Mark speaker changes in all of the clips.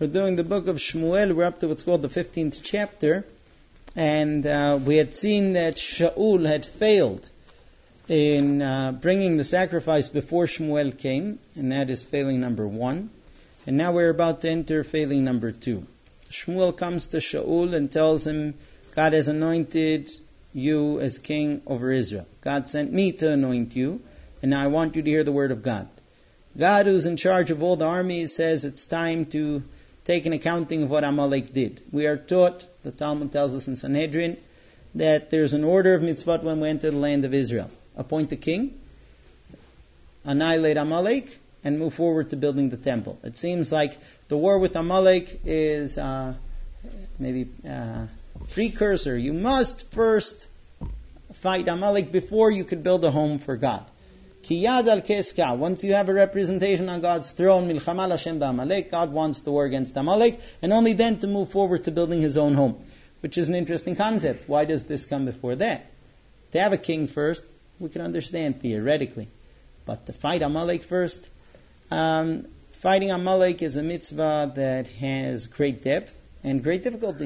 Speaker 1: We're doing the book of Shmuel. We're up to what's called the 15th chapter. And we had seen that Shaul had failed in bringing the sacrifice before Shmuel came. And that is failing number 1. And now we're about to enter failing number 2. Shmuel comes to Shaul and tells him, God has anointed you as king over Israel. God sent me to anoint you, and now I want you to hear the word of God. God, who's in charge of all the armies, says it's time to take an accounting of what Amalek did. We are taught, the Talmud tells us in Sanhedrin, that there's an order of mitzvot when we enter the land of Israel. Appoint a king, annihilate Amalek, and move forward to building the temple. It seems like the war with Amalek is precursor. You must first fight Amalek before you could build a home for God. Kiyad al keska. Once you have a representation on God's throne, milchama Hashem ba'Amalek, God wants the war against Amalek, and only then to move forward to building His own home, which is an interesting concept. Why does this come before that? To have a king first, we can understand theoretically, but to fight Amalek first, fighting Amalek is a mitzvah that has great depth and great difficulty.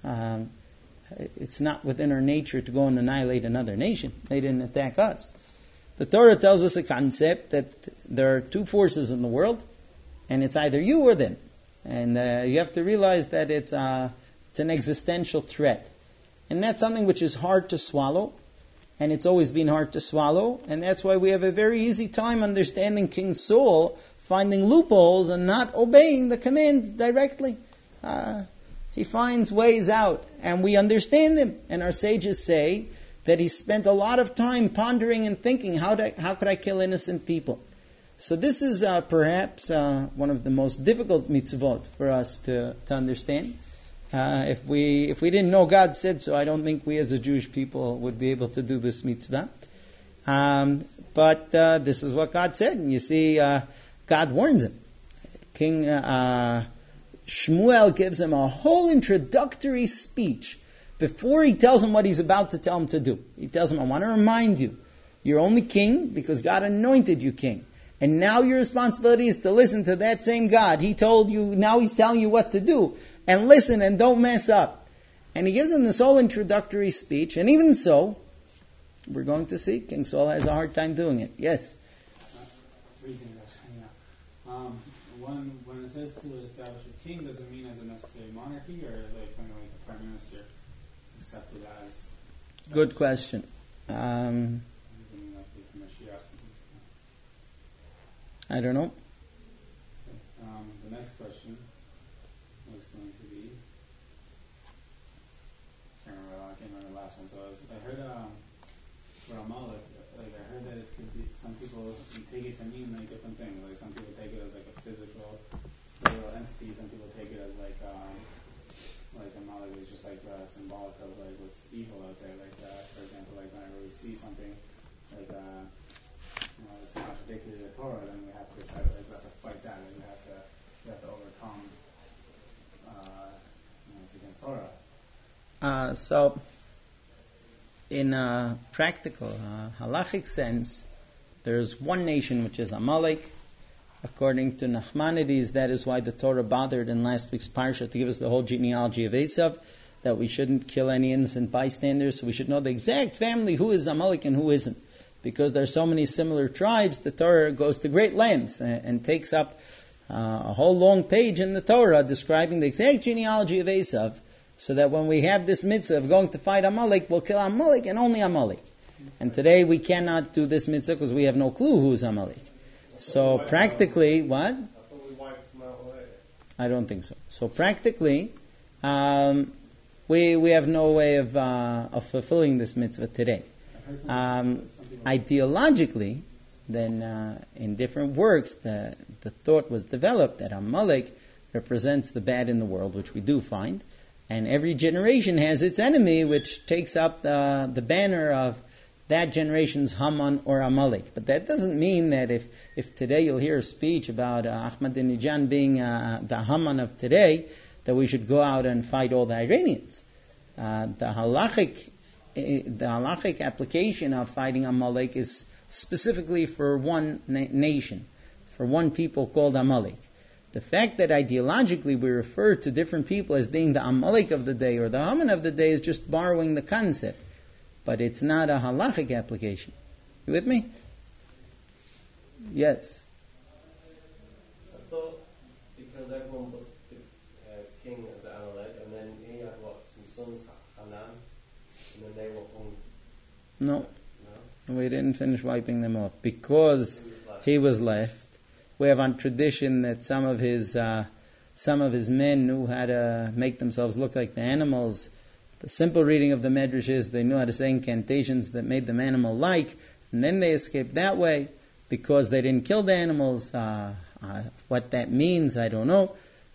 Speaker 1: It's not within our nature to go and annihilate another nation. They didn't attack us. The Torah tells us a concept that there are two forces in the world, and it's either you or them. And you have to realize that it's an existential threat. And that's something which is hard to swallow, and it's always been hard to swallow, and that's why we have a very easy time understanding King Saul finding loopholes and not obeying the command directly. He finds ways out, and we understand them. And our sages say that he spent a lot of time pondering and thinking, how could I kill innocent people? So this is perhaps one of the most difficult mitzvot for us to understand. If we didn't know God said so, I don't think we as a Jewish people would be able to do this mitzvah. But this is what God said. And you see, God warns him. King Shmuel gives him a whole introductory speech before he tells him what he's about to tell him to do. He tells him, I want to remind you, you're only king because God anointed you king. And now your responsibility is to listen to that same God. He told you, now He's telling you what to do. And listen and don't mess up. And he gives him this whole introductory speech. And even so, we're going to see King Saul has a hard time doing it. Yes?
Speaker 2: Three things actually, yeah. One, when it says to establish a king, does it mean as a necessary monarchy or like something like the prime minister accepted as?
Speaker 1: Good question. I don't know.
Speaker 2: The next question was going to be, I can't remember the last one. So I heard for Amalek, like I heard that it could be, some people take it to mean like different things. Like some people take it as like a physical entity. Some people take it as like Amalek is just like symbolic of like what's evil out there. Like for example, like whenever we see something like it's contradictory to the Torah, then we have to try to fight that. And we have to overcome. It's against Torah.
Speaker 1: So, in a practical, halachic sense, there's one nation which is Amalek. According to Nachmanides, that is why the Torah bothered in last week's parsha to give us the whole genealogy of Esav, that we shouldn't kill any innocent bystanders, so we should know the exact family, who is Amalek and who isn't. Because there are so many similar tribes, the Torah goes to great lengths and takes up a whole long page in the Torah describing the exact genealogy of Esav, so that when we have this mitzvah of going to fight Amalek, we'll kill Amalek and only Amalek. And today we cannot do this mitzvah because we have no clue who's Amalek. So practically, what? I don't think so. So practically, we have no way of fulfilling this mitzvah today. Ideologically, then in different works, the thought was developed that Amalek represents the bad in the world, which we do find, and every generation has its enemy, which takes up the banner of that generation's Haman or Amalek. But that doesn't mean that if today you'll hear a speech about Ahmadinejad being the Haman of today, that we should go out and fight all the Iranians. The halachic application of fighting Amalek is specifically for one nation, for one people called Amalek. The fact that ideologically we refer to different people as being the Amalek of the day or the Haman of the day is just borrowing the concept. But it's not a halachic application. You with me? Yes.
Speaker 3: I thought he killed everyone but the king of the Amalek, and then he had some sons, Hanan, and then they were hung.
Speaker 1: No. We didn't finish wiping them off because he was left. We have on tradition that some of his men knew how to make themselves look like the animals. The simple reading of the Medrash is they knew how to say incantations that made them animal-like, and then they escaped that way because they didn't kill the animals. What that means, I don't know.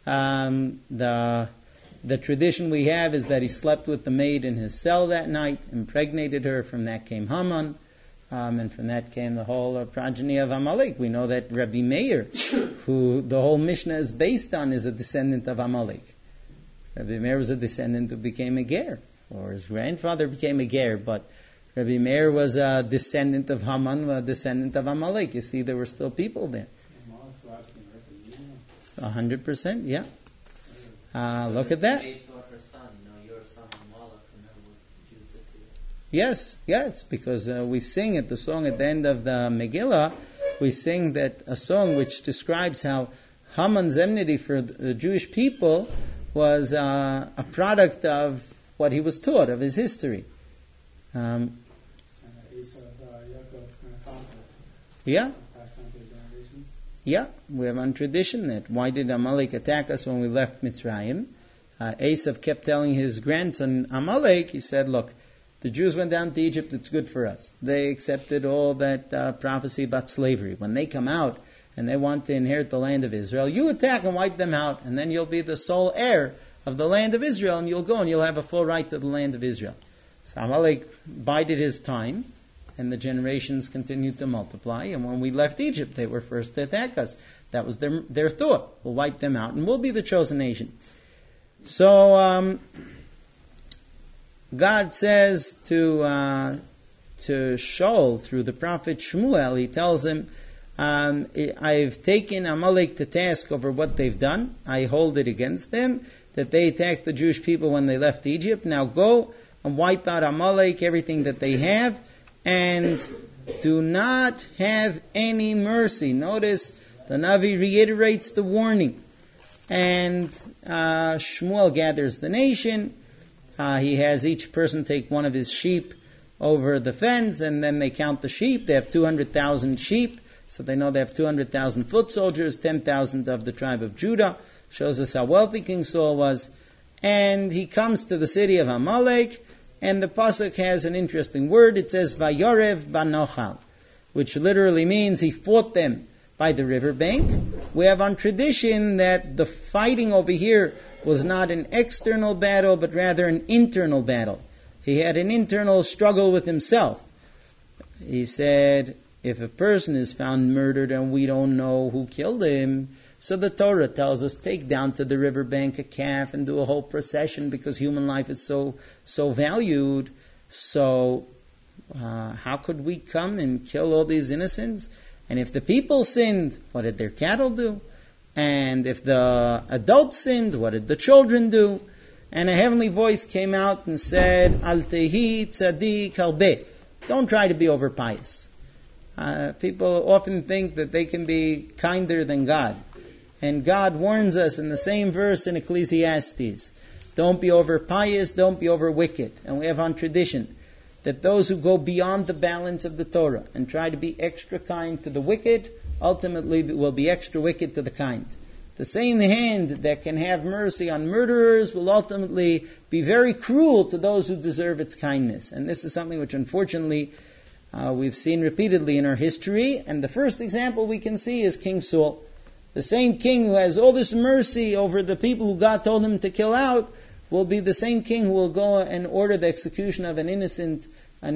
Speaker 1: The tradition we have is that he slept with the maid in his cell that night, impregnated her. From that came Haman. And from that came the whole progeny of Amalek. We know that Rabbi Meir, who the whole Mishnah is based on, is a descendant of Amalek. Rabbi Meir was a descendant who became a ger, or his grandfather became a ger, but Rabbi Meir was a descendant of Haman, a descendant of Amalek. You see, there were still people there. 100%, yeah. Look at that. Yes, it's because we sing at the song at the end of the Megillah, we sing that a song which describes how Haman's enmity for the Jewish people was a product of what he was taught, of his history. Yeah, we have on tradition that why did Amalek attack us when we left Mitzrayim? Esav kept telling his grandson Amalek, he said, look, the Jews went down to Egypt, it's good for us. They accepted all that prophecy about slavery. When they come out and they want to inherit the land of Israel, you attack and wipe them out, and then you'll be the sole heir of the land of Israel, and you'll go and you'll have a full right to the land of Israel. So Amalek bided his time, and the generations continued to multiply, and when we left Egypt, they were first to attack us. That was their thought. We'll wipe them out, and we'll be the chosen nation. So, God says to Shaul through the prophet Shmuel, he tells him, I've taken Amalek to task over what they've done. I hold it against them, that they attacked the Jewish people when they left Egypt. Now go and wipe out Amalek, everything that they have, and do not have any mercy. Notice the Navi reiterates the warning. And Shmuel gathers the nation. He has each person take one of his sheep over the fence, and then they count the sheep. They have 200,000 sheep, so they know they have 200,000 foot soldiers, 10,000 of the tribe of Judah. Shows us how wealthy King Saul was. And he comes to the city of Amalek, and the pasuk has an interesting word. It says, Vayorev banochal, which literally means he fought them by the riverbank. We have on tradition that the fighting over here was not an external battle, but rather an internal battle. He had an internal struggle with himself. He said, if a person is found murdered and we don't know who killed him, so the Torah tells us, take down to the riverbank a calf and do a whole procession because human life is so valued. So how could we come and kill all these innocents? And if the people sinned, what did their cattle do? And if the adults sinned, what did the children do? And a heavenly voice came out and said, Al tehi tzaddik harbe. Don't try to be over pious. People often think that they can be kinder than God. And God warns us in the same verse in Ecclesiastes, don't be over pious, don't be over wicked. And we have on tradition that those who go beyond the balance of the Torah and try to be extra kind to the wicked, ultimately will be extra wicked to the kind. The same hand that can have mercy on murderers will ultimately be very cruel to those who deserve its kindness. And this is something which unfortunately we've seen repeatedly in our history. And the first example we can see is King Saul. The same king who has all this mercy over the people who God told him to kill out will be the same king who will go and order the execution of an innocent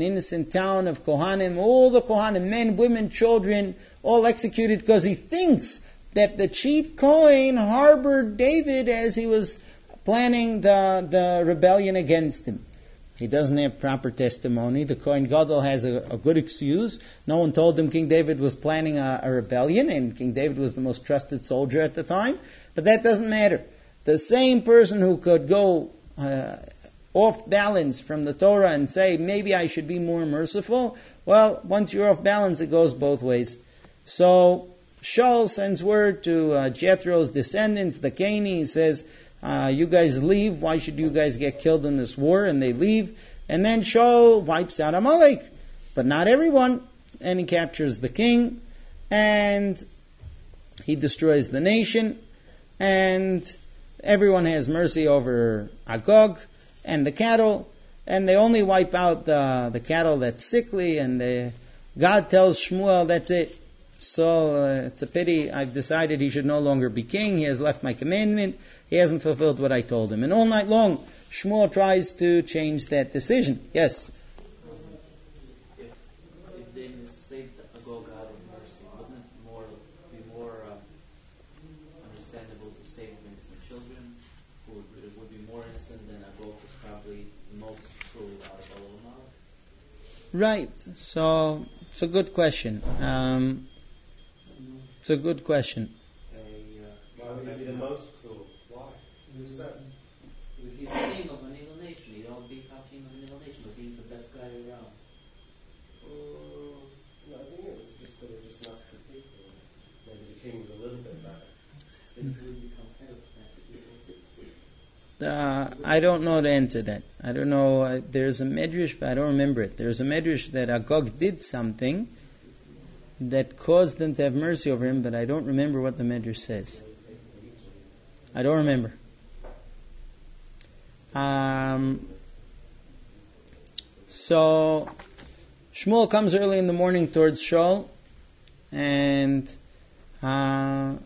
Speaker 1: town of Kohanim, all the Kohanim, men, women, children, all executed because he thinks that the chief Kohen harbored David as he was planning the rebellion against him. He doesn't have proper testimony. The Kohen Gadol has a good excuse. No one told him King David was planning a rebellion, and King David was the most trusted soldier at the time. But that doesn't matter. The same person who could go off balance from the Torah and say, maybe I should be more merciful, well, once you're off balance, it goes both ways. So Shaul sends word to Jethro's descendants, the Keni. He says, you guys leave. Why should you guys get killed in this war? And they leave. And then Shaul wipes out Amalek. But not everyone. And he captures the king. And he destroys the nation. And everyone has mercy over Agag and the cattle. And they only wipe out the cattle that's sickly. And God tells Shmuel, that's it. So it's a pity. I've decided he should no longer be king. He has left my commandment. He hasn't fulfilled what I told him. And all night long, Shmuel tries to change that decision. Yes?
Speaker 4: If they saved Agag out of mercy, wouldn't it be more understandable to save innocent children who would be more innocent than Agag was probably the most cruel out of all of them?
Speaker 1: Right. So it's a good question. It's a good question.
Speaker 3: Why would it be the most cruel? Why? Who says?
Speaker 4: He's king of an evil nation. He don't be king of an evil nation, but he's the best guy around.
Speaker 3: No, I think it was just that it was not the people. Maybe the king was a little bit better. It would become head of that.
Speaker 1: I don't know the answer to that. I don't know. There's a medrash, but I don't remember it. There's a medrash that Agag did something that caused them to have mercy over him, but I don't remember what the medrash says. I don't remember. So Shmuel comes early in the morning towards Shaul, and when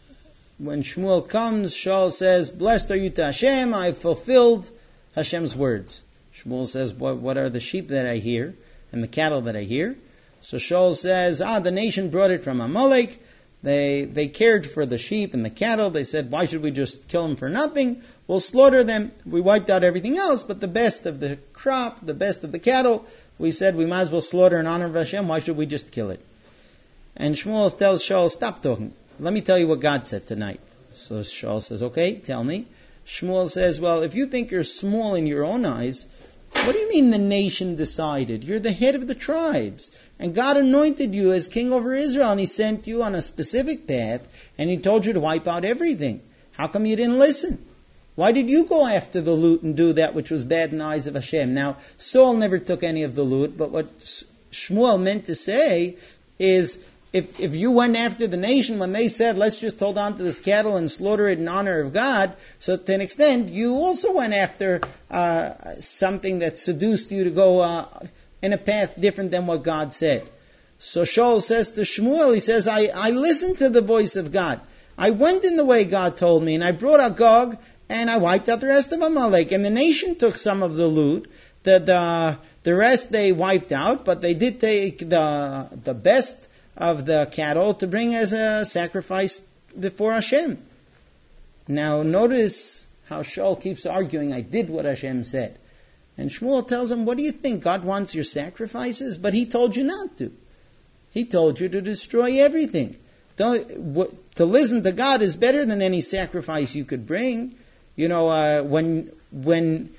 Speaker 1: Shmuel comes, Shaul says, "Blessed are you to Hashem, I have fulfilled Hashem's words." Shmuel says, what are the sheep that I hear and the cattle that I hear? So Shaul says, the nation brought it from Amalek. They cared for the sheep and the cattle. They said, why should we just kill them for nothing? We'll slaughter them. We wiped out everything else, but the best of the crop, the best of the cattle, we said we might as well slaughter in honor of Hashem. Why should we just kill it? And Shmuel tells Shaul, stop talking. Let me tell you what God said tonight. So Shaul says, okay, tell me. Shmuel says, well, if you think you're small in your own eyes, what do you mean the nation decided? You're the head of the tribes. And God anointed you as king over Israel, and He sent you on a specific path, and He told you to wipe out everything. How come you didn't listen? Why did you go after the loot and do that which was bad in the eyes of Hashem? Now, Saul never took any of the loot, but what Shmuel meant to say is, if you went after the nation when they said, let's just hold on to this cattle and slaughter it in honor of God, so to an extent, you also went after something that seduced you to go in a path different than what God said. So Shaul says to Shmuel, he says, I listened to the voice of God. I went in the way God told me, and I brought Agag, and I wiped out the rest of Amalek. And the nation took some of the loot. The rest they wiped out, but they did take the best of the cattle to bring as a sacrifice before Hashem. Now notice how Shaul keeps arguing, I did what Hashem said. And Shmuel tells him, what do you think? God wants your sacrifices? But He told you not to. He told you to destroy everything. To listen to God is better than any sacrifice you could bring. You know, when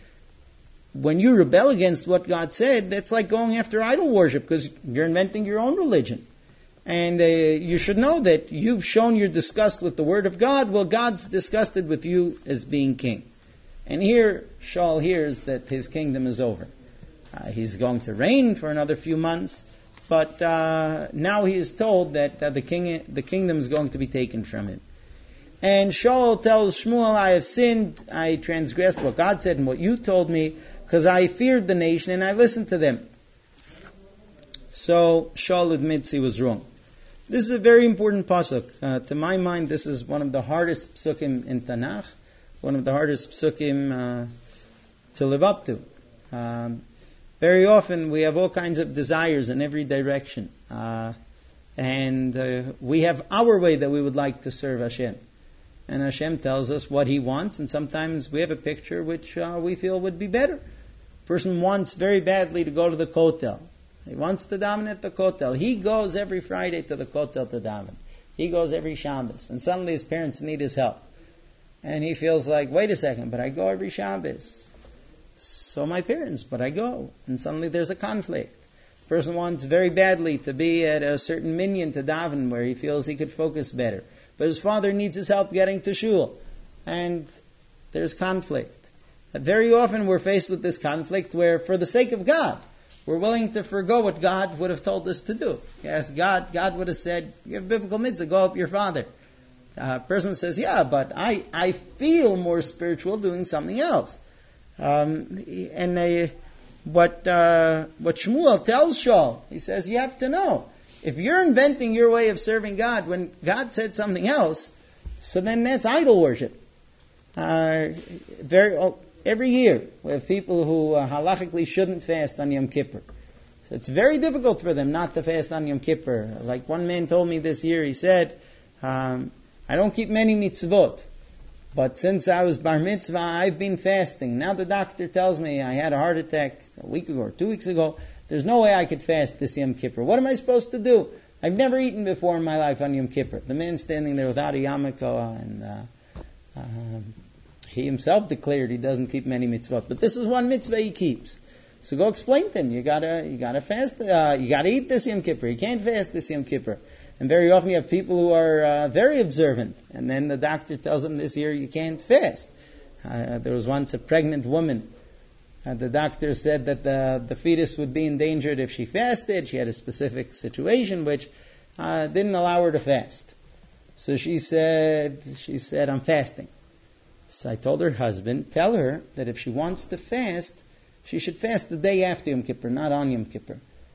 Speaker 1: you rebel against what God said, that's like going after idol worship, because you're inventing your own religion. And you should know that you've shown your disgust with the Word of God. Well, God's disgusted with you as being king. And here, Shaul hears that his kingdom is over. He's going to reign for another few months, but now he is told that the kingdom is going to be taken from him. And Shaul tells Shmuel, I have sinned, I transgressed what God said and what you told me, because I feared the nation and I listened to them. So Shaul admits he was wrong. This is a very important pasuk. To my mind, this is one of the hardest psukim in Tanakh, one of the hardest psukim to live up to. Very often we have all kinds of desires in every direction. And we have our way that we would like to serve Hashem. And Hashem tells us what He wants, and sometimes we have a picture which we feel would be better. A person wants very badly to go to the kotel. He wants to daven at the kotel. He goes every Friday to the kotel to daven. He goes every Shabbos. And suddenly his parents need his help. And he feels like, wait a second, but I go every Shabbos. So my parents, but I go. And suddenly there's a conflict. Person wants very badly to be at a certain minyan to daven where he feels he could focus better. But his father needs his help getting to shul. And there's conflict. Very often we're faced with this conflict where, for the sake of God, we're willing to forgo what God would have told us to do. Yes, God would have said, you have biblical mitzvah, go help your father. A person says, yeah, but I feel more spiritual doing something else. What Shmuel tells Shaul, he says, you have to know, if you're inventing your way of serving God when God said something else, so then that's idol worship. Every year we have people who halachically shouldn't fast on Yom Kippur. So it's very difficult for them not to fast on Yom Kippur. Like one man told me this year, he said, I don't keep many mitzvot, but since I was bar mitzvah, I've been fasting. Now the doctor tells me I had a heart attack a week ago or 2 weeks ago. There's no way I could fast this Yom Kippur. What am I supposed to do? I've never eaten before in my life on Yom Kippur. The man standing there without a yarmulke, and he himself declared he doesn't keep many mitzvot, but this is one mitzvah he keeps. So go explain to him. You gotta fast. You gotta eat this Yom Kippur. You can't fast this Yom Kippur. And very often you have people who are very observant, and then the doctor tells them this year you can't fast. There was once a pregnant woman. The doctor said that the fetus would be endangered if she fasted. She had a specific situation which didn't allow her to fast. So she said, I'm fasting. So I told her husband, tell her that if she wants to fast, she should fast the day after Yom Kippur, not on Yom Kippur.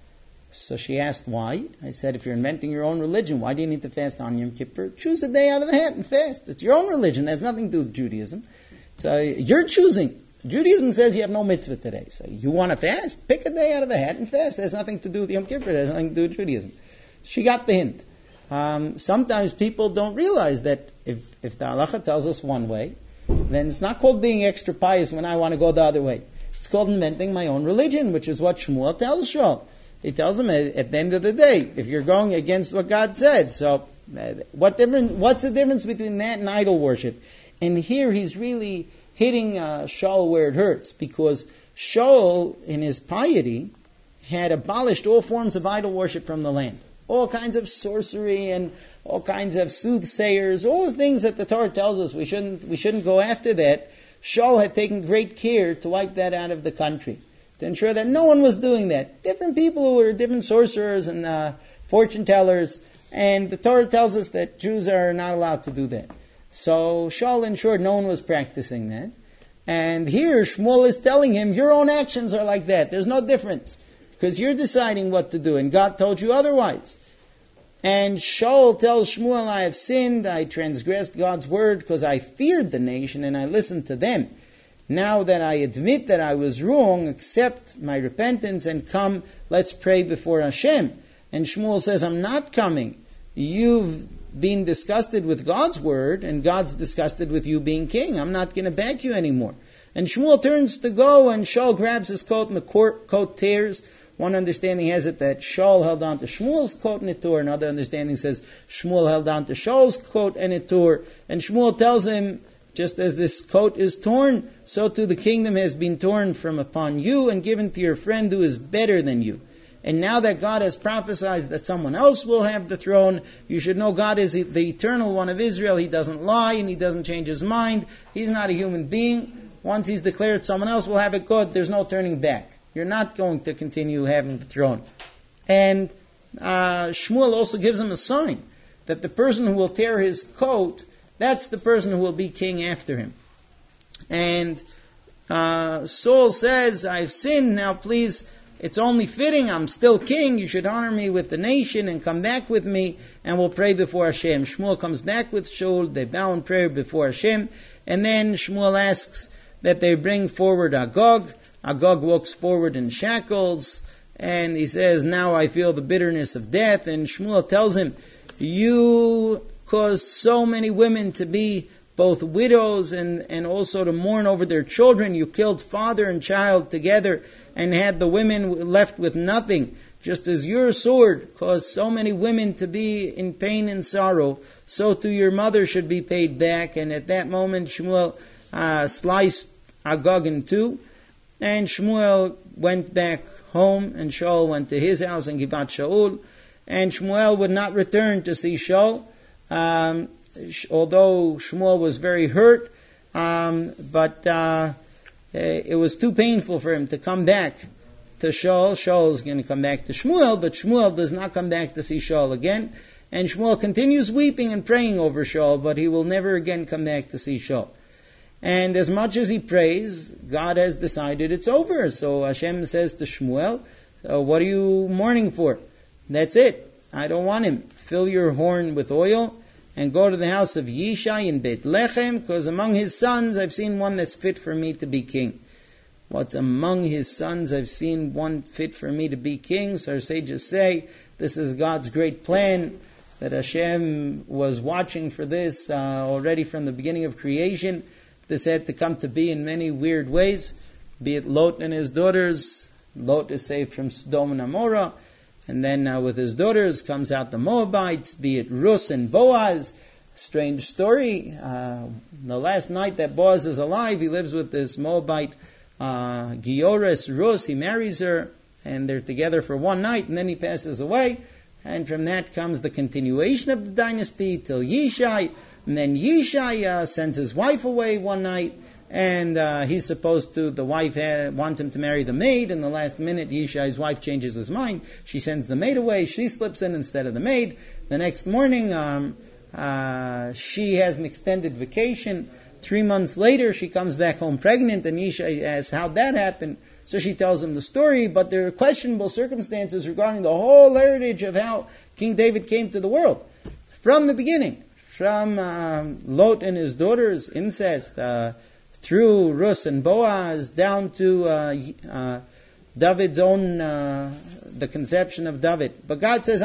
Speaker 1: So she asked why. I said, if you're inventing your own religion, why do you need to fast on Yom Kippur? Choose a day out of the hat and fast. It's your own religion. It has nothing to do with Judaism. So you're choosing. Judaism says you have no mitzvah today. So you want to fast? Pick a day out of the hat and fast. It has nothing to do with Yom Kippur. It has nothing to do with Judaism. She got the hint. Sometimes people don't realize that if the halacha tells us one way, then it's not called being extra pious when I want to go the other way. It's called inventing my own religion, which is what Shmuel tells Shaul. He tells him at the end of the day, if you're going against what God said, so what's the difference between that and idol worship? And here he's really hitting Shaul where it hurts, because Shaul, in his piety, had abolished all forms of idol worship from the land. All kinds of sorcery and all kinds of soothsayers, all the things that the Torah tells us we shouldn't go after that. Shaul had taken great care to wipe that out of the country, to ensure that no one was doing that. Different people who were different sorcerers and fortune tellers, and the Torah tells us that Jews are not allowed to do that. So Shaul ensured no one was practicing that. And here Shmuel is telling him, your own actions are like that. There's no difference, because you're deciding what to do, and God told you otherwise. And Shaul tells Shmuel, I have sinned, I transgressed God's word because I feared the nation and I listened to them. Now that I admit that I was wrong, accept my repentance and come, let's pray before Hashem. And Shmuel says, I'm not coming. You've been disgusted with God's word, and God's disgusted with you being king. I'm not going to back you anymore. And Shmuel turns to go, and Shaul grabs his coat, and the coat tears. One understanding has it that Shaul held on to Shmuel's coat and it tore. Another understanding says Shmuel held on to Shaul's coat and it tore. And Shmuel tells him, just as this coat is torn, so too the kingdom has been torn from upon you and given to your friend who is better than you. And now that God has prophesied that someone else will have the throne, you should know God is the eternal one of Israel. He doesn't lie and he doesn't change his mind. He's not a human being. Once he's declared someone else will have it good, there's no turning back. You're not going to continue having the throne. And Shmuel also gives him a sign that the person who will tear his coat, that's the person who will be king after him. And Saul says, I've sinned, now please, it's only fitting, I'm still king, you should honor me with the nation and come back with me and we'll pray before Hashem. Shmuel comes back with Shaul, they bow in prayer before Hashem, and then Shmuel asks that they bring forward Agag. Agag walks forward in shackles, and he says, now I feel the bitterness of death. And Shmuel tells him, you caused so many women to be both widows and also to mourn over their children. You killed father and child together and had the women left with nothing. Just as your sword caused so many women to be in pain and sorrow, so too your mother should be paid back. And at that moment, Shmuel sliced Agag in two, and Shmuel went back home, and Shaul went to his house in Givat Shaul, and Shmuel would not return to see Shaul, although Shmuel was very hurt, but it was too painful for him to come back to Shaul. Shaul is going to come back to Shmuel, but Shmuel does not come back to see Shaul again. And Shmuel continues weeping and praying over Shaul, but he will never again come back to see Shaul. And as much as he prays, God has decided it's over. So Hashem says to Shmuel, what are you mourning for? That's it. I don't want him. Fill your horn with oil and go to the house of Yishai in Beit Lechem, because among his sons I've seen one that's fit for me to be king. What's among his sons? I've seen one fit for me to be king. So our sages say this is God's great plan, that Hashem was watching for this already from the beginning of creation. This had to come to be in many weird ways, be it Lot and his daughters. Lot is saved from Sodom and Amorah, and then with his daughters comes out the Moabites, be it Rus and Boaz. Strange story. The last night that Boaz is alive, he lives with this Moabite Giores Rus. He marries her, and they're together for one night, and then he passes away. And from that comes the continuation of the dynasty till Yishai. And then Yishai sends his wife away one night, and he's supposed to, the wife wants him to marry the maid, and the last minute Yishai's wife changes his mind. She sends the maid away, she slips in instead of the maid. The next morning, she has an extended vacation. 3 months later, she comes back home pregnant, and Yishai asks, how'd that happen? So she tells him the story, but there are questionable circumstances regarding the whole heritage of how King David came to the world. From the beginning, from Lot and his daughters, incest, through Rus and Boaz, down to David's own, the conception of David. But God says,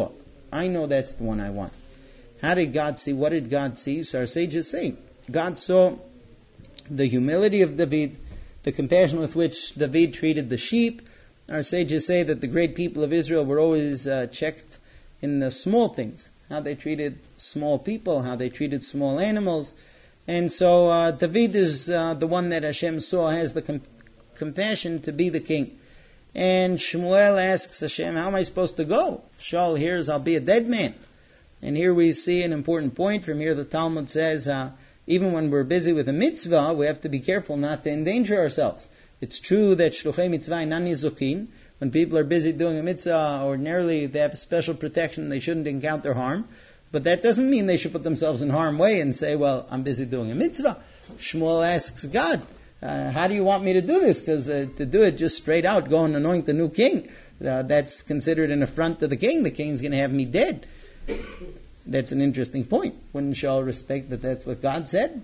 Speaker 1: I know that's the one I want. How did God see? What did God see? So our sages say, God saw the humility of David, the compassion with which David treated the sheep. Our sages say that the great people of Israel were always checked in the small things, how they treated small people, how they treated small animals. And so David is the one that Hashem saw has the compassion to be the king. And Shmuel asks Hashem, how am I supposed to go? Shaul hears, I'll be a dead man. And here we see an important point. From here the Talmud says, even when we're busy with a mitzvah, we have to be careful not to endanger ourselves. It's true that shluchei mitzvah inan nizukin. When people are busy doing a mitzvah, ordinarily they have a special protection, they shouldn't encounter harm. But that doesn't mean they should put themselves in harm's way and say, well, I'm busy doing a mitzvah. Shmuel asks God, how do you want me to do this? Because to do it just straight out, go and anoint the new king, that's considered an affront to the king. The king's going to have me dead. That's an interesting point. Wouldn't Shaul respect that that's what God said?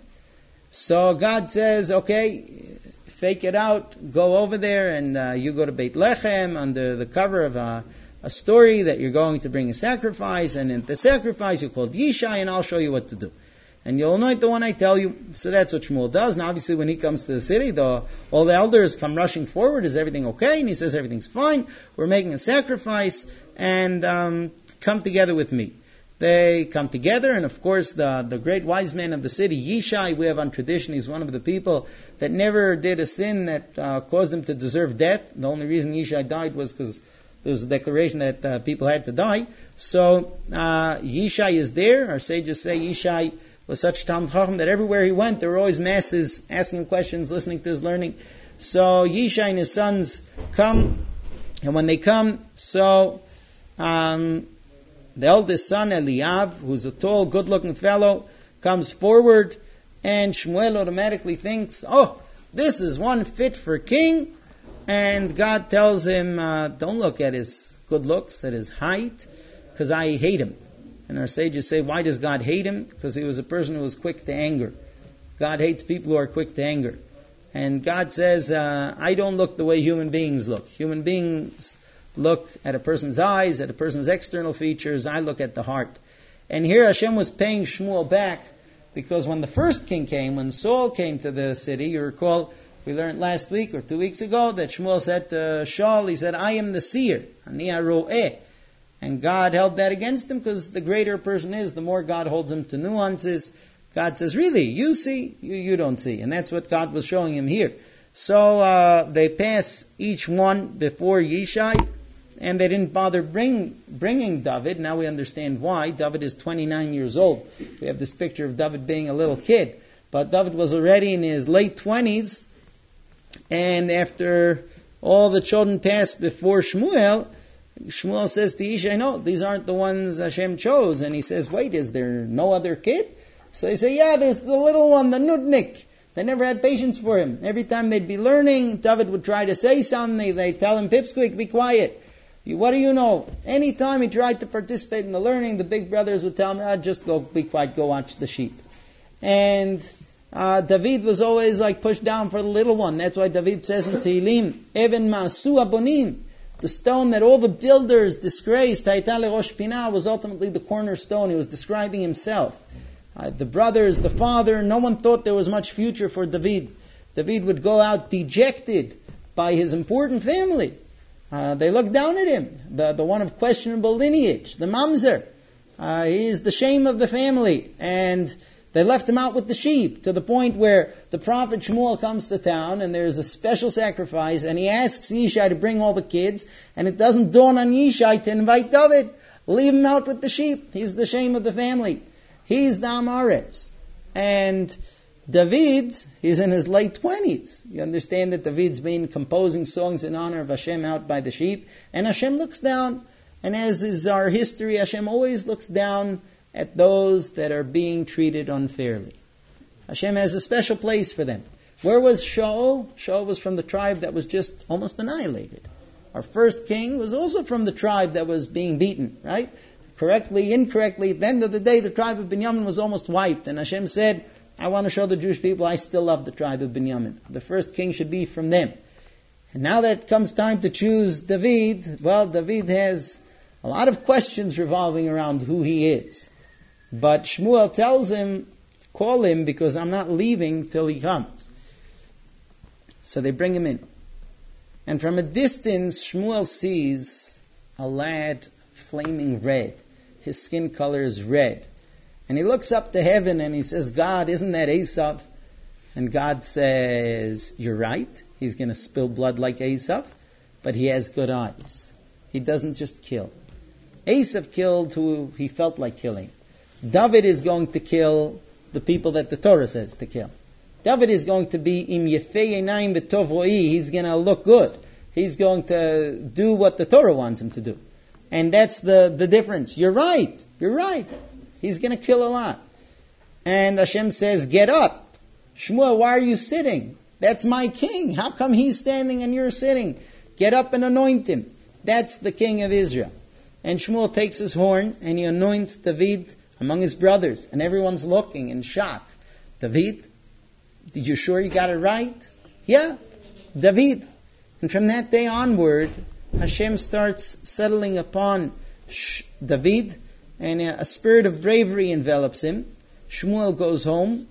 Speaker 1: So God says, okay, fake it out, go over there, and you go to Beit Lechem under the cover of a story that you're going to bring a sacrifice, and in the sacrifice you're called Yishai, and I'll show you what to do. And you'll anoint the one I tell you. So that's what Shmuel does. Now obviously when he comes to the city, all the elders come rushing forward. Is everything okay? And he says everything's fine. We're making a sacrifice, and come together with me. They come together, and of course the great wise man of the city, Yishai, we have on tradition, he's one of the people that never did a sin that caused him to deserve death. The only reason Yishai died was because there was a declaration that people had to die. So Yishai is there. Our sages say Yishai was such Talmid Chacham that everywhere he went, there were always masses asking him questions, listening to his learning. So Yishai and his sons come, and when they come, so the eldest son, Eliav, who's a tall, good-looking fellow, comes forward, and Shmuel automatically thinks, oh, this is one fit for king. And God tells him, don't look at his good looks, at his height, because I hate him. And our sages say, why does God hate him? Because he was a person who was quick to anger. God hates people who are quick to anger. And God says, I don't look the way human beings look. Human beings look at a person's eyes, at a person's external features. I look at the heart. And here Hashem was paying Shmuel back Because when the first king came, when Saul came to the city, you recall, we learned last week or 2 weeks ago that Shmuel said to Shaul, he said, I am the seer, ani haroeh. And God held that against him because the greater a person is, the more God holds him to nuances. God says, really, you see, you don't see. And that's what God was showing him here. So they pass each one before Yishai, and they didn't bother bringing David. Now we understand why. David is 29 years old. We have this picture of David being a little kid. But David was already in his late 20s, and after all the children passed before Shmuel, Shmuel says to Yishai, no, these aren't the ones Hashem chose. And he says, wait, is there no other kid? So they say, yeah, there's the little one, the nudnik. They never had patience for him. Every time they'd be learning, David would try to say something. They'd tell him, Pipsqueak, be quiet. What do you know? Anytime he tried to participate in the learning, the big brothers would tell him, just go, be quiet, go watch the sheep. And David was always like pushed down for the little one. That's why David says in Tehillim, Even ma'asu abonim, the stone that all the builders disgraced, Hayta lerosh pinah, was ultimately the cornerstone. He was describing himself. The brothers, the father, no one thought there was much future for David. David would go out dejected by his important family. They looked down at him, the one of questionable lineage, the mamzer. He is the shame of the family. And they left him out with the sheep, to the point where the prophet Shmuel comes to town, and there's a special sacrifice, and he asks Yishai to bring all the kids, and it doesn't dawn on Yishai to invite David. Leave him out with the sheep. He's the shame of the family. He's the Amaretz. And David, he's in his late 20s. You understand that David's been composing songs in honor of Hashem out by the sheep. And Hashem looks down. And as is our history, Hashem always looks down at those that are being treated unfairly. Hashem has a special place for them. Where was Shaul? Shaul was from the tribe that was just almost annihilated. Our first king was also from the tribe that was being beaten, right? Correctly, incorrectly, at the end of the day, the tribe of Binyamin was almost wiped. And Hashem said, I want to show the Jewish people I still love the tribe of Binyamin. The first king should be from them. And now that it comes time to choose David, well, David has a lot of questions revolving around who he is. But Shmuel tells him, call him because I'm not leaving till he comes. So they bring him in. And from a distance, Shmuel sees a lad flaming red. His skin color is red. And he looks up to heaven and he says, God, isn't that Esav? And God says, you're right. He's going to spill blood like Esav, but he has good eyes. He doesn't just kill. Esav killed who he felt like killing. David is going to kill the people that the Torah says to kill. David is going to be im yefei einayim v'tov ro'i. He's going to look good. He's going to do what the Torah wants him to do. And that's the difference. You're right. You're right. He's going to kill a lot. And Hashem says, get up. Shmuel, why are you sitting? That's my king. How come he's standing and you're sitting? Get up and anoint him. That's the king of Israel. And Shmuel takes his horn and he anoints David among his brothers. And everyone's looking in shock. David, did you sure you got it right? Yeah, David. And from that day onward, Hashem starts settling upon David, and a spirit of bravery envelops him. Shmuel goes home,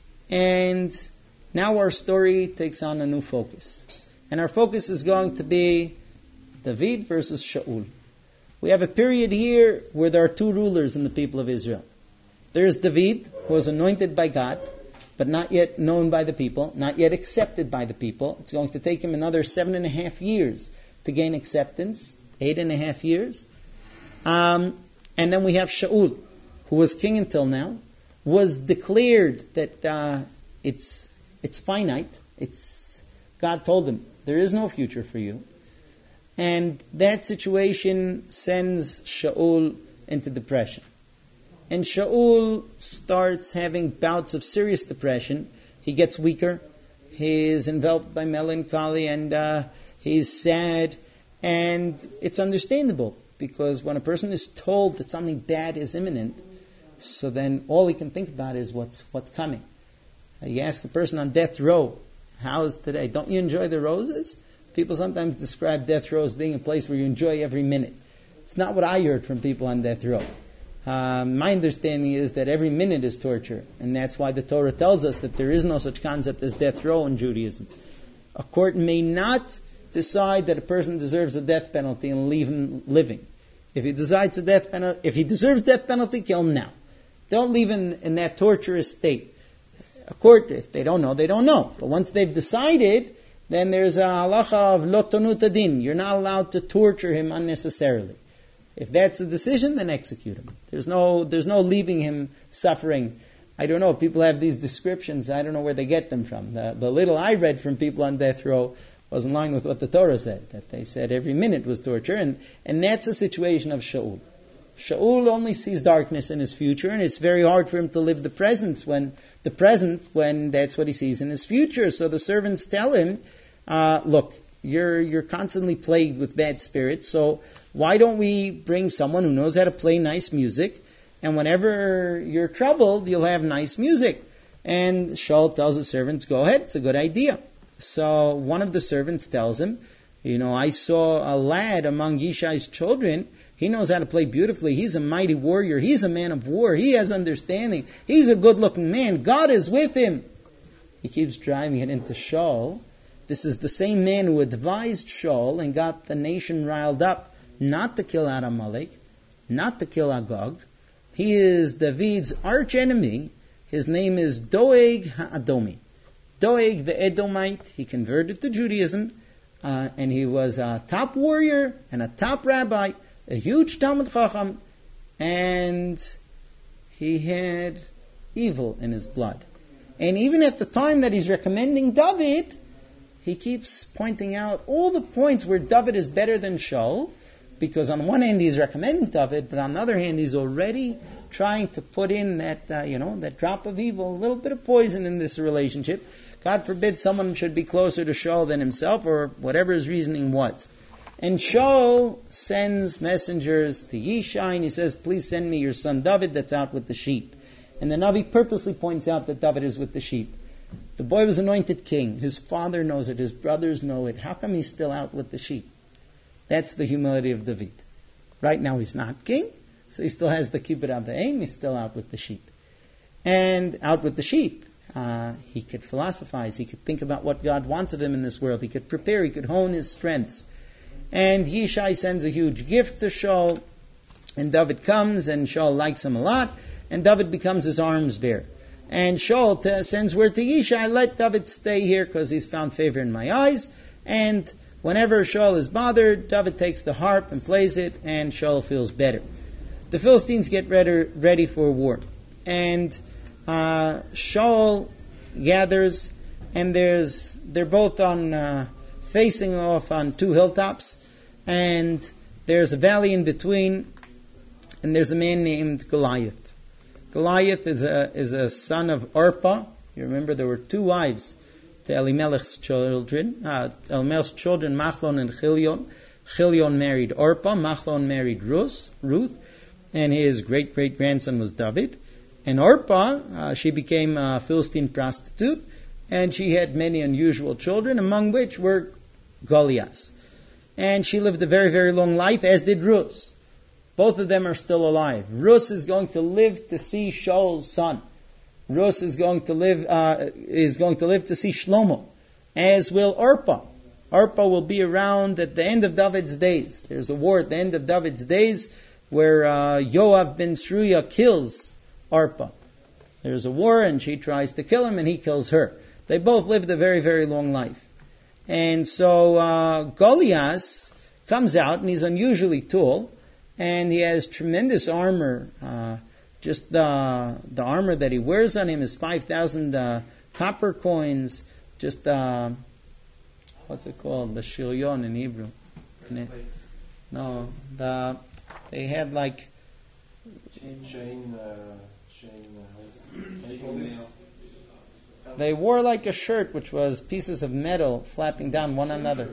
Speaker 1: and now our story takes on a new focus. And our focus is going to be David versus Shaul. We have a period here where there are two rulers in the people of Israel. There's David, who was anointed by God, but not yet known by the people, not yet accepted by the people. It's going to take him another 7.5 years to gain acceptance, 8.5 years. And then we have Shaul, who was king until now, was declared that it's finite. God told him, there is no future for you. And that situation sends Shaul into depression. And Shaul starts having bouts of serious depression. He gets weaker. He is enveloped by melancholy and he's sad. And it's understandable, because when a person is told that something bad is imminent, so then all he can think about is what's coming. You ask a person on death row, how is today? Don't you enjoy the roses? People sometimes describe death row as being a place where you enjoy every minute. It's not what I heard from people on death row. My understanding is that every minute is torture, and that's why the Torah tells us that there is no such concept as death row in Judaism. A court may not decide that a person deserves a death penalty and leave him living. If he decides if he deserves death penalty, kill him now. Don't leave him in that torturous state. A court, if they don't know, they don't know. But once they've decided, then there's a halacha of lo tonut adin. You're not allowed to torture him unnecessarily. If that's the decision, then execute him. There's no leaving him suffering. I don't know. People have these descriptions. I don't know where they get them from. The little I read from people on death row was in line with what the Torah said. That they said every minute was torture. And that's a situation of Shaul. Shaul only sees darkness in his future, and it's very hard for him to live the present when that's what he sees in his future. So the servants tell him, look, you're constantly plagued with bad spirits, so why don't we bring someone who knows how to play nice music, and whenever you're troubled, you'll have nice music. And Shaul tells the servants, go ahead, it's a good idea. So one of the servants tells him, I saw a lad among Yishai's children. He knows how to play beautifully. He's a mighty warrior. He's a man of war. He has understanding. He's a good-looking man. God is with him. He keeps driving it into Shaul. This is the same man who advised Shaul and got the nation riled up not to kill Amalek, not to kill Agag. He is David's arch enemy. His name is Doeg HaAdomi. Doeg the Edomite. He converted to Judaism, and he was a top warrior and a top rabbi, a huge Talmud Chacham, and he had evil in his blood. And even at the time that he's recommending David, he keeps pointing out all the points where David is better than Shaul, because on one hand he's recommending David, but on the other hand he's already trying to put in that, that drop of evil, a little bit of poison in this relationship. God forbid someone should be closer to Shaul than himself, or whatever his reasoning was. And Shaul sends messengers to Yishai, and he says, please send me your son David that's out with the sheep. And the Navi purposely points out that David is with the sheep. The boy was anointed king. His father knows it. His brothers know it. How come he's still out with the sheep? That's the humility of David. Right now he's not king, so he still has the kibbud avayim. He's still out with the sheep. And out with the sheep, he could philosophize. He could think about what God wants of him in this world. He could prepare. He could hone his strengths. And Yishai sends a huge gift to Shaul, and David comes, and Shaul likes him a lot, and David becomes his arms bearer. And Shaul sends word to Yishai, let David stay here because he's found favor in my eyes. And whenever Shaul is bothered, David takes the harp and plays it, and Shaul feels better. The Philistines get ready for war. And Shaul gathers, and they're both facing off on two hilltops, and there's a valley in between, and there's a man named Goliath. Goliath is a son of Orpah. You remember there were two wives to Elimelech's children. Elimelech's children, Machlon and Chilion. Chilion married Orpah. Machlon married Ruth. And his great-great-grandson was David. And Orpah, she became a Philistine prostitute, and she had many unusual children, among which were Goliath. And she lived a very, very long life, as did Ruth. Both of them are still alive. Ruth is going to live to see Shaul's son. Ruth is going to live to see Shlomo, as will Orpah. Orpah will be around at the end of David's days. There's a war at the end of David's days where Yoav ben Sruya kills Orpah. There's a war, and she tries to kill him, and he kills her. They both lived a very, very long life. And so Goliath comes out, and he's unusually tall, and he has tremendous armor. Just the armor that he wears on him is 5,000 copper coins. Just what's it called? The shilyon in Hebrew. No, they had like they wore like a shirt which was pieces of metal flapping down one another.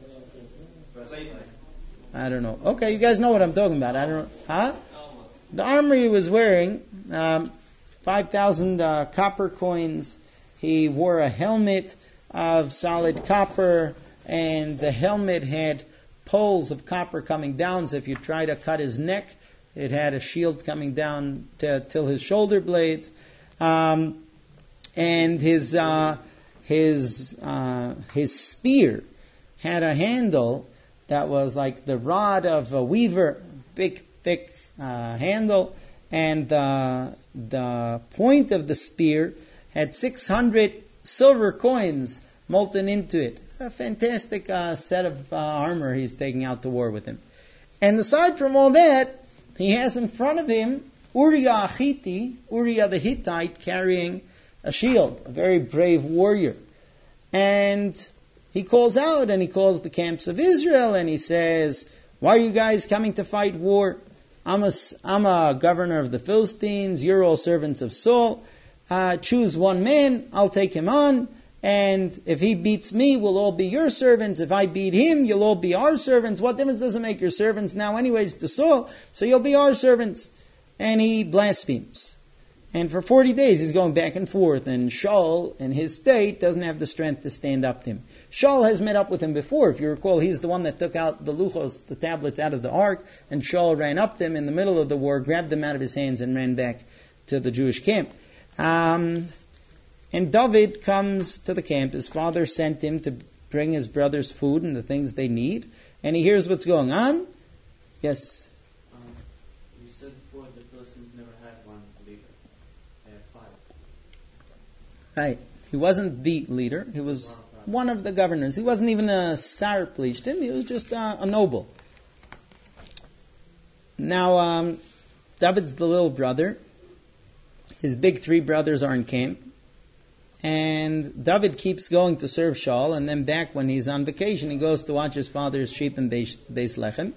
Speaker 1: I don't know. Okay, you guys know what I'm talking about. I don't know. Huh? The armor he was wearing, 5,000 copper coins. He wore a helmet of solid copper, and the helmet had poles of copper coming down, so if you try to cut his neck, It had a shield coming down till his shoulder blades, and his spear had a handle that was like the rod of a weaver, big, thick handle, and the point of the spear had 600 silver coins molten into it. A fantastic set of armor he's taking out to war with him. And aside from all that, he has in front of him Uriah Achiti, Uriah the Hittite, carrying a shield, a very brave warrior. And he calls out and he calls the camps of Israel and he says, "Why are you guys coming to fight war? I'm a governor of the Philistines. You're all servants of Saul. Choose one man. I'll take him on. And if he beats me, we'll all be your servants. If I beat him, you'll all be our servants. What difference does it make? Your servants now anyways to Saul, so you'll be our servants." And he blasphemes. And for 40 days he's going back and forth, and Shaul, in his state, doesn't have the strength to stand up to him. Shaul has met up with him before. If you recall, he's the one that took out the luchos, the tablets, out of the ark, and Shaul ran up to him in the middle of the war, grabbed them out of his hands, and ran back to the Jewish camp. And David comes to the camp. His father sent him to bring his brothers food and the things they need. And he hears what's going on. Yes?
Speaker 4: You said before the Philistines never had one leader. They had 5.
Speaker 1: Right. He wasn't the leader. He was one of the governors. He wasn't even a Sar Plishtim. He was just a noble. Now, David's the little brother. His big 3 brothers are in camp. And David keeps going to serve Shaul, and then back when he's on vacation, he goes to watch his father's sheep in Beis Lechem.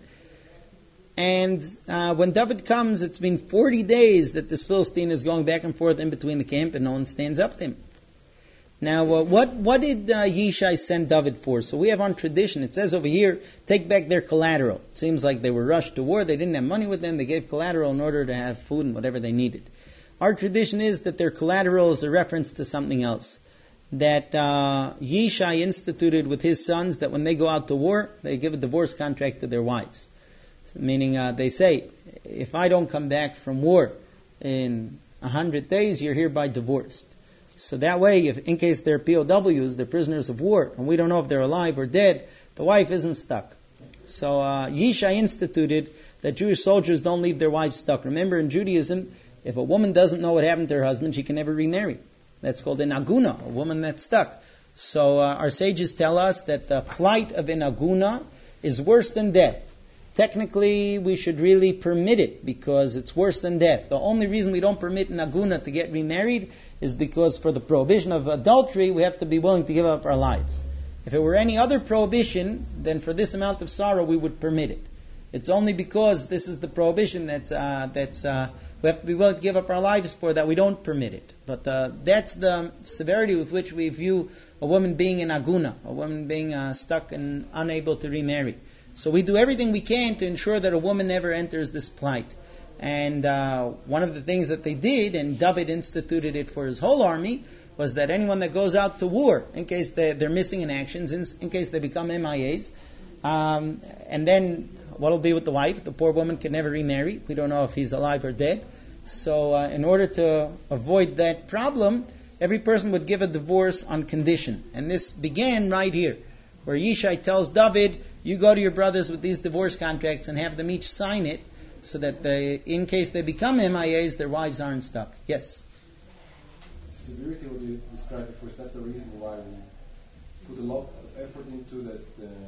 Speaker 1: And when David comes, it's been 40 days that this Philistine is going back and forth in between the camp, and no one stands up to him. Now, what did Yishai send David for? So we have on tradition, it says over here, take back their collateral. It seems like they were rushed to war, they didn't have money with them, they gave collateral in order to have food and whatever they needed. Our tradition is that their collateral is a reference to something else. That Yishai instituted with his sons that when they go out to war, they give a divorce contract to their wives. Meaning they say, if I don't come back from war in 100 days, you're hereby divorced. So that way, if in case they're POWs, they're prisoners of war, and we don't know if they're alive or dead, the wife isn't stuck. So Yishai instituted that Jewish soldiers don't leave their wives stuck. Remember, in Judaism, if a woman doesn't know what happened to her husband, she can never remarry. That's called an aguna, a woman that's stuck. So our sages tell us that the plight of an aguna is worse than death. Technically, we should really permit it because it's worse than death. The only reason we don't permit an aguna to get remarried is because for the prohibition of adultery, we have to be willing to give up our lives. If it were any other prohibition, then for this amount of sorrow, we would permit it. It's only because this is the prohibition that's we have to be willing to give up our lives for that we don't permit it. But that's the severity with which we view a woman being an aguna, a woman being stuck and unable to remarry. So we do everything we can to ensure that a woman never enters this plight. And one of the things that they did, and David instituted it for his whole army, was that anyone that goes out to war, in case they're missing in actions, in case they become MIAs, and then what will be with the wife? The poor woman can never remarry. We don't know if he's alive or dead. So in order to avoid that problem, every person would give a divorce on condition. And this began right here, where Yishai tells David, you go to your brothers with these divorce contracts and have them each sign it, so that in case they become MIAs, their wives aren't stuck. Yes?
Speaker 5: Severity, what you described before, is that the reason why we put a lot of effort into that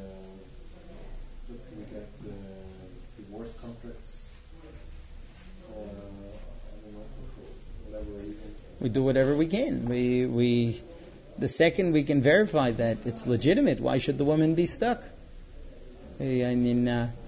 Speaker 5: we get divorce contracts? I don't know, for whatever reason.
Speaker 1: We do whatever we can. The second we can verify that it's legitimate, why should the woman be stuck? I mean,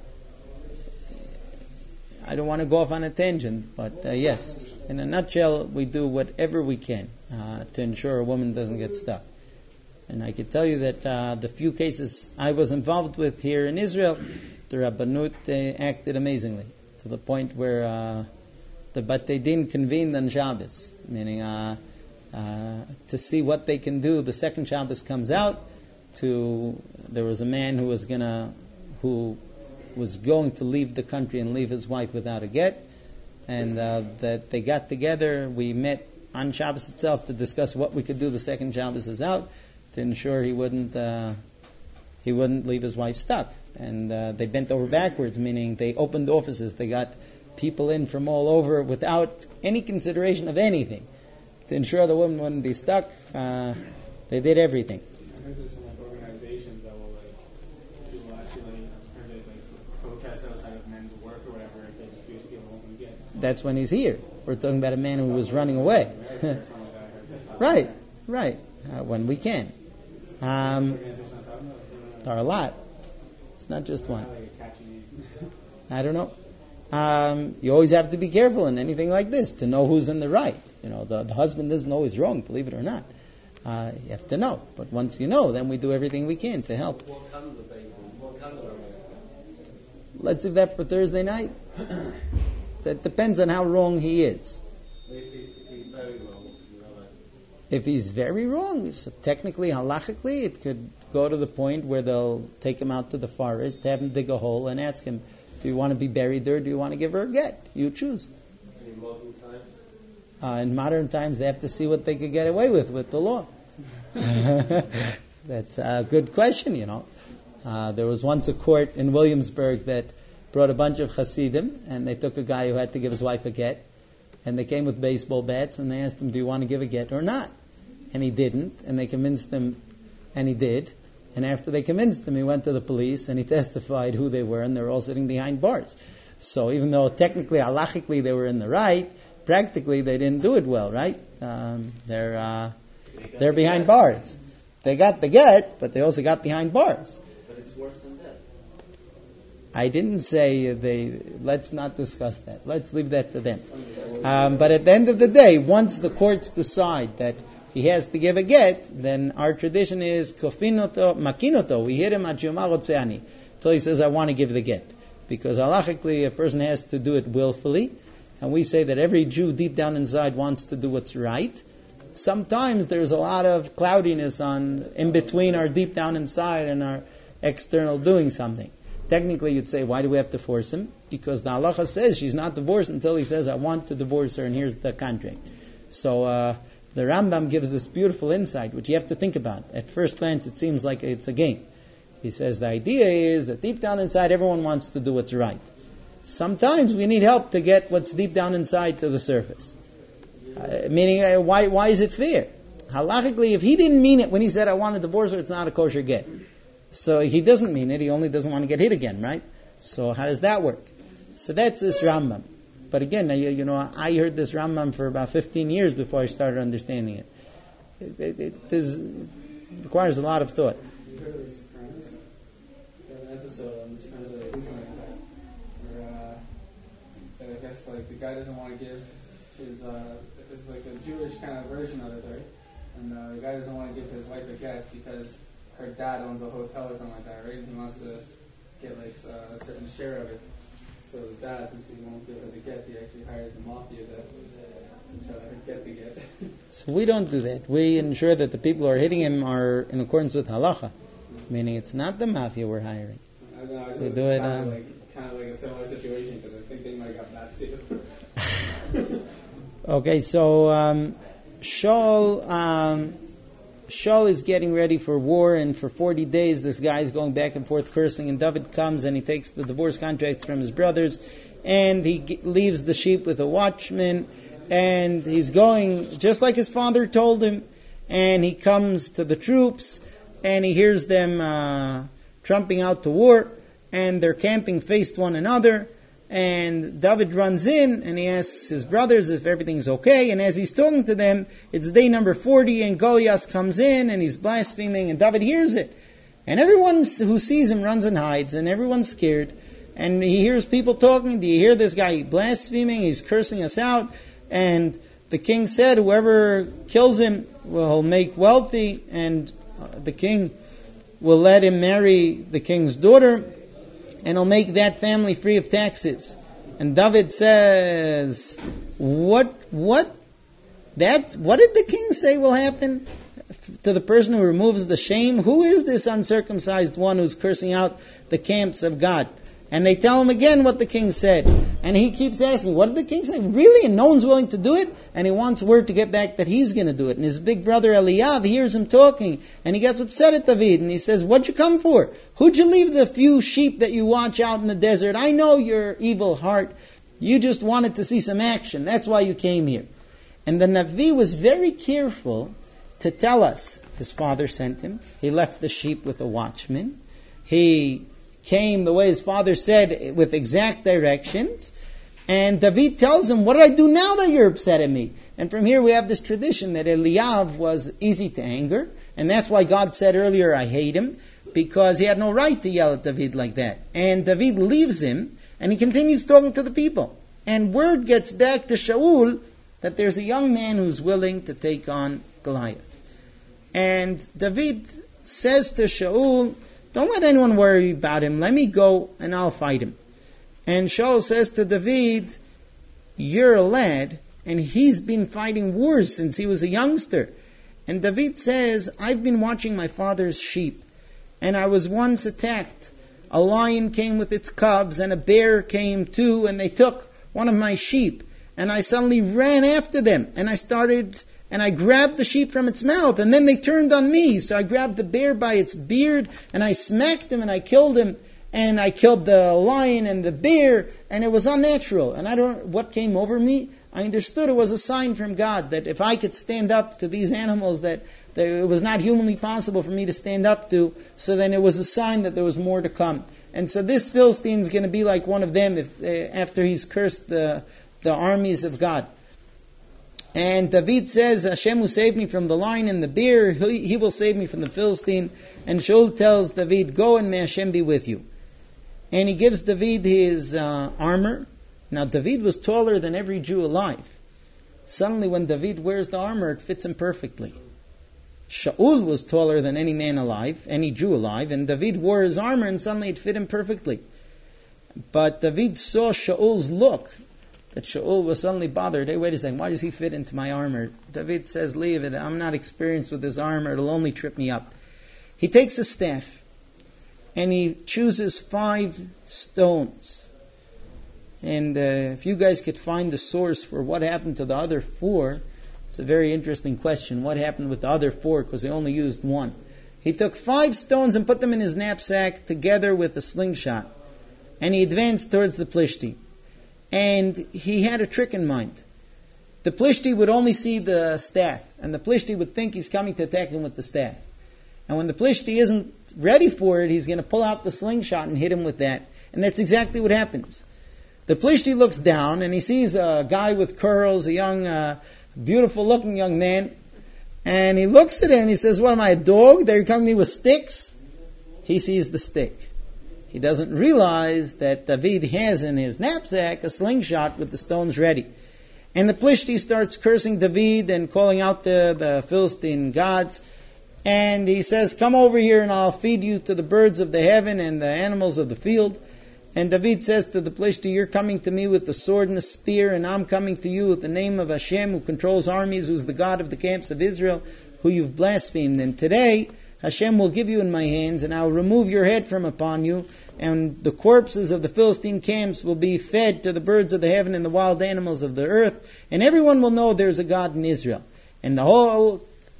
Speaker 1: I don't want to go off on a tangent, but yes, in a nutshell, we do whatever we can to ensure a woman doesn't get stuck. And I can tell you that the few cases I was involved with here in Israel, the Rabbanut acted amazingly, to the point where the Batei Din convened on Shabbos, meaning to see what they can do. The second Shabbos comes out there was a man who was going to leave the country and leave his wife without a get, and that they got together. We met on Shabbos itself to discuss what we could do the second Shabbos is out to ensure he wouldn't leave his wife stuck. And they bent over backwards, meaning they opened offices. They got people in from all over without any consideration of anything to ensure the woman wouldn't be stuck. They did everything.
Speaker 2: I heard there's some organizations that will actually protest outside of men's work or whatever if they refuse to give a woman a get.
Speaker 1: That's when he's here. We're talking about a man who was running away. Right. When we can. There are a lot. It's not just one. I don't know. You always have to be careful in anything like this to know who's in the right. The husband isn't always wrong, believe it or not. You have to know. But once you know, then we do everything we can to help. Let's leave that for Thursday night. That depends on how wrong he is. If he's very wrong, so technically, halachically, it could go to the point where they'll take him out to the forest, have him dig a hole, and ask him, do you want to be buried there, or do you want to give her a get? You choose.
Speaker 3: In modern times?
Speaker 1: In modern times, they have to see what they could get away with the law. That's a good question, There was once a court in Williamsburg that brought a bunch of Hasidim, and they took a guy who had to give his wife a get, and they came with baseball bats, and they asked him, do you want to give a get or not? And he didn't, and they convinced him, and he did. And after they convinced him, he went to the police, and he testified who they were, and they were all sitting behind bars. So even though technically, halachically, they were in the right, practically they didn't do it well, right? They're behind bars. They got the get, but they also got behind bars.
Speaker 4: But it's worse than that.
Speaker 1: I didn't say let's not discuss that. Let's leave that to them. But at the end of the day, once the courts decide that he has to give a get, then our tradition is kofinoto, makinoto. We hit him at yomarotzeani until he says, I want to give the get. Because halachically, a person has to do it willfully. And we say that every Jew deep down inside wants to do what's right. Sometimes there's a lot of cloudiness in between our deep down inside and our external doing something. Technically, you'd say, why do we have to force him? Because the halacha says she's not divorced until he says, I want to divorce her, and here's the contract. So the Rambam gives this beautiful insight, which you have to think about. At first glance, it seems like it's a game. He says the idea is that deep down inside, everyone wants to do what's right. Sometimes we need help to get what's deep down inside to the surface. Meaning, why is it fair? Halachically, if he didn't mean it when he said, I want to divorce her, it's not a kosher get. So he doesn't mean it, he only doesn't want to get hit again, right? So how does that work? So that's this Rambam. But again, I heard this Rambam for about 15 years before I started understanding it. It requires a lot of thought.
Speaker 2: You heard of The Sopranos? They have an episode on The Sopranos where they do something like that. Where, I guess, the guy doesn't want to give his, it's like a Jewish kind of version of it, right? And the guy doesn't want to give his wife a get because her dad owns a hotel or something like that, right? And he wants to get a certain share of it. So his dad, since he won't give her the get, he actually hires the mafia to try to get the get.
Speaker 1: So we don't do that. We ensure that the people who are hitting him are in accordance with halacha, meaning it's not the mafia we're hiring.
Speaker 2: I don't know,
Speaker 1: We do it.
Speaker 2: Kind of like a similar situation because I think they might have got bad too.
Speaker 1: Okay, so Shaul is getting ready for war, and for 40 days this guy is going back and forth cursing, and David comes and he takes the divorce contracts from his brothers, and he leaves the sheep with a watchman, and he's going just like his father told him, and he comes to the troops, and he hears them trumping out to war, and they're camping faced one another, and David runs in and he asks his brothers if everything's okay, and as he's talking to them, it's day number 40, and Goliath comes in and he's blaspheming, and David hears it, and everyone who sees him runs and hides, and everyone's scared, and he hears people talking. Do you hear this guy blaspheming? He's cursing us out, and the king said whoever kills him will make wealthy, and the king will let him marry the king's daughter, and he'll make that family free of taxes. And David says, what did the king say will happen to the person who removes the shame? Who is this uncircumcised one who's cursing out the camps of God? And they tell him again what the king said. And he keeps asking, what did the king say? Really? And no one's willing to do it? And he wants word to get back that he's going to do it. And his big brother Eliav hears him talking. And he gets upset at David. And he says, what'd you come for? Who'd you leave the few sheep that you watch out in the desert? I know your evil heart. You just wanted to see some action. That's why you came here. And the Navi was very careful to tell us his father sent him. He left the sheep with a watchman. He came the way his father said with exact directions. And David tells him, what do I do now that you're upset at me? And from here we have this tradition that Eliav was easy to anger. And that's why God said earlier, I hate him. Because he had no right to yell at David like that. And David leaves him and he continues talking to the people. And word gets back to Shaul that there's a young man who's willing to take on Goliath. And David says to Shaul, don't let anyone worry about him. Let me go and I'll fight him. And Shaul says to David, you're a lad and he's been fighting wars since he was a youngster. And David says, I've been watching my father's sheep and I was once attacked. A lion came with its cubs and a bear came too and they took one of my sheep. And I suddenly ran after them and I grabbed the sheep from its mouth, and then they turned on me. So I grabbed the bear by its beard, and I smacked him, and I killed him, and I killed the lion and the bear, and it was unnatural. And I don't know what came over me. I understood it was a sign from God that if I could stand up to these animals that it was not humanly possible for me to stand up to, so then it was a sign that there was more to come. And so this Philistine is going to be like one of them after he's cursed the armies of God. And David says, Hashem will save me from the lion and the bear. He will save me from the Philistine. And Shaul tells David, go and may Hashem be with you. And he gives David his armor. Now David was taller than every Jew alive. Suddenly when David wears the armor, it fits him perfectly. Shaul was taller than any man alive, any Jew alive. And David wore his armor and suddenly it fit him perfectly. But David saw Shaul's look. That Shaul was suddenly bothered. Hey, wait a second, why does he fit into my armor? David says, leave it, I'm not experienced with this armor, it'll only trip me up. He takes a staff, and he chooses 5 stones. And if you guys could find the source for what happened to the other 4, it's a very interesting question. What happened with the other 4, because they only used 1. He took 5 stones and put them in his knapsack together with a slingshot. And he advanced towards the Plishti. And he had a trick in mind. The Plishti would only see the staff, and the Plishti would think he's coming to attack him with the staff. And when the Plishti isn't ready for it, he's going to pull out the slingshot and hit him with that. And that's exactly what happens. The Plishti looks down, and he sees a guy with curls, a young, beautiful-looking young man. And he looks at him, and he says, what am I, a dog? They're coming to me with sticks? He sees the stick. He doesn't realize that David has in his knapsack a slingshot with the stones ready. And the Plishti starts cursing David and calling out the Philistine gods. And he says, come over here and I'll feed you to the birds of the heaven and the animals of the field. And David says to the Plishti, you're coming to me with the sword and the spear, and I'm coming to you with the name of Hashem, who controls armies, who's the God of the camps of Israel, who you've blasphemed. And today, Hashem will give you in my hands, and I'll remove your head from upon you, and the corpses of the Philistine camps will be fed to the birds of the heaven and the wild animals of the earth, and everyone will know there's a God in Israel. And the whole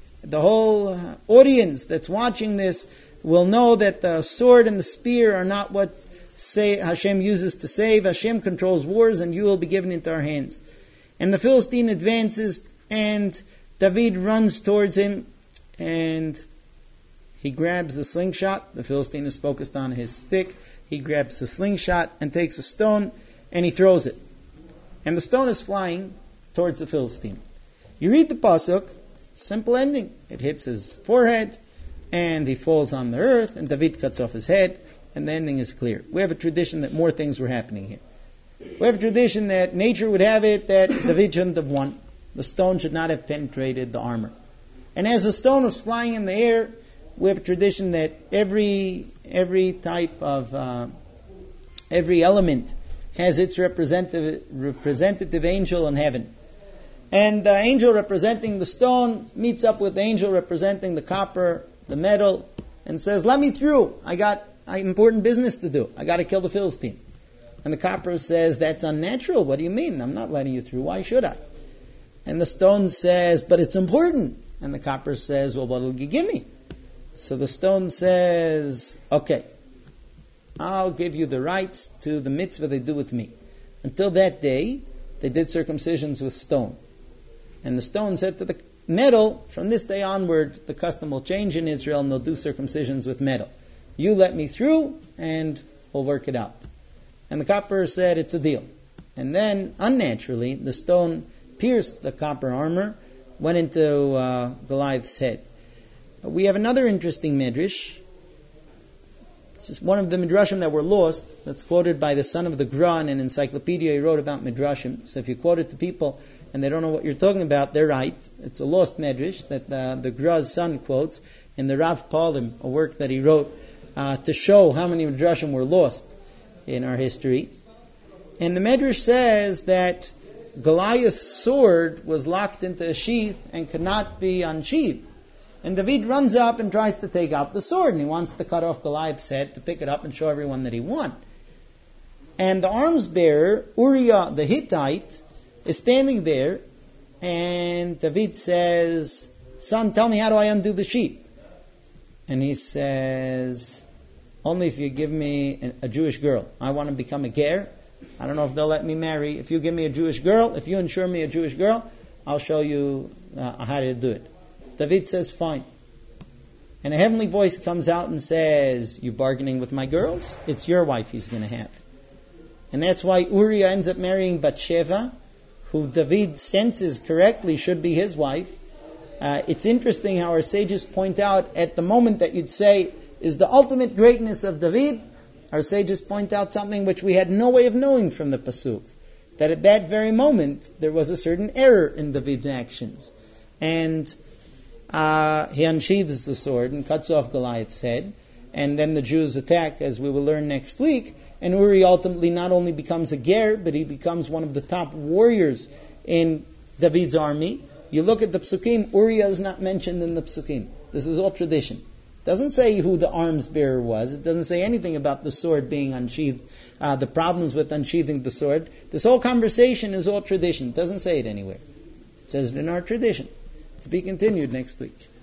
Speaker 1: audience that's watching this will know that the sword and the spear are not what Hashem uses to save. Hashem controls wars, and you will be given into our hands. And the Philistine advances, and David runs towards him, and he grabs the slingshot. The Philistine is focused on his stick. He grabs the slingshot and takes a stone and he throws it. And the stone is flying towards the Philistine. You read the pasuk, simple ending. It hits his forehead and he falls on the earth and David cuts off his head and the ending is clear. We have a tradition that more things were happening here. We have a tradition that nature would have it that David shouldn't have won. The stone should not have penetrated the armor. And as the stone was flying in the air, we have a tradition that every type of every element has its representative angel in heaven. And the angel representing the stone meets up with the angel representing the copper, the metal, and says, let me through. I got important business to do. I got to kill the Philistine. And the copper says, that's unnatural. What do you mean? I'm not letting you through. Why should I? And the stone says, but it's important. And the copper says, well, what will you give me? So the stone says, okay, I'll give you the rights to the mitzvah they do with me. Until that day, they did circumcisions with stone. And the stone said to the metal, from this day onward, the custom will change in Israel and they'll do circumcisions with metal. You let me through and we'll work it out. And the copper said, it's a deal. And then, unnaturally, the stone pierced the copper armor, went into Goliath's head. We have another interesting midrash. This is one of the midrashim that were lost, that's quoted by the son of the Gra in an encyclopedia he wrote about midrashim. So if you quote it to people and they don't know what you're talking about, they're right. It's a lost midrash that the Gra's son quotes in the Rav Palim, a work that he wrote to show how many midrashim were lost in our history. And the midrash says that Goliath's sword was locked into a sheath and could not be unsheathed. And David runs up and tries to take out the sword, and he wants to cut off Goliath's head to pick it up and show everyone that he won. And the arms bearer, Uriah the Hittite, is standing there, and David says, son, tell me, how do I undo the sheath? And he says, only if you give me a Jewish girl. I want to become a ger. I don't know if they'll let me marry. If you give me a Jewish girl, if you insure me a Jewish girl, I'll show you how to do it. David says, fine. And a heavenly voice comes out and says, you bargaining with my girls? It's your wife he's going to have. And that's why Uriah ends up marrying Bathsheba, who David senses correctly should be his wife. It's interesting how our sages point out, at the moment that you'd say is the ultimate greatness of David, our sages point out something which we had no way of knowing from the Pasuk. That at that very moment, there was a certain error in David's actions. And he unsheathes the sword and cuts off Goliath's head. And then the Jews attack, as we will learn next week. And Uri ultimately not only becomes a ger, but he becomes one of the top warriors in David's army. You look at the Psukim, Uriah is not mentioned in the Psukim. This is all tradition. It doesn't say who the arms bearer was. It doesn't say anything about the sword being unsheathed, the problems with unsheathing the sword. This whole conversation is all tradition. It doesn't say it anywhere. It says it in our tradition. To be continued next week.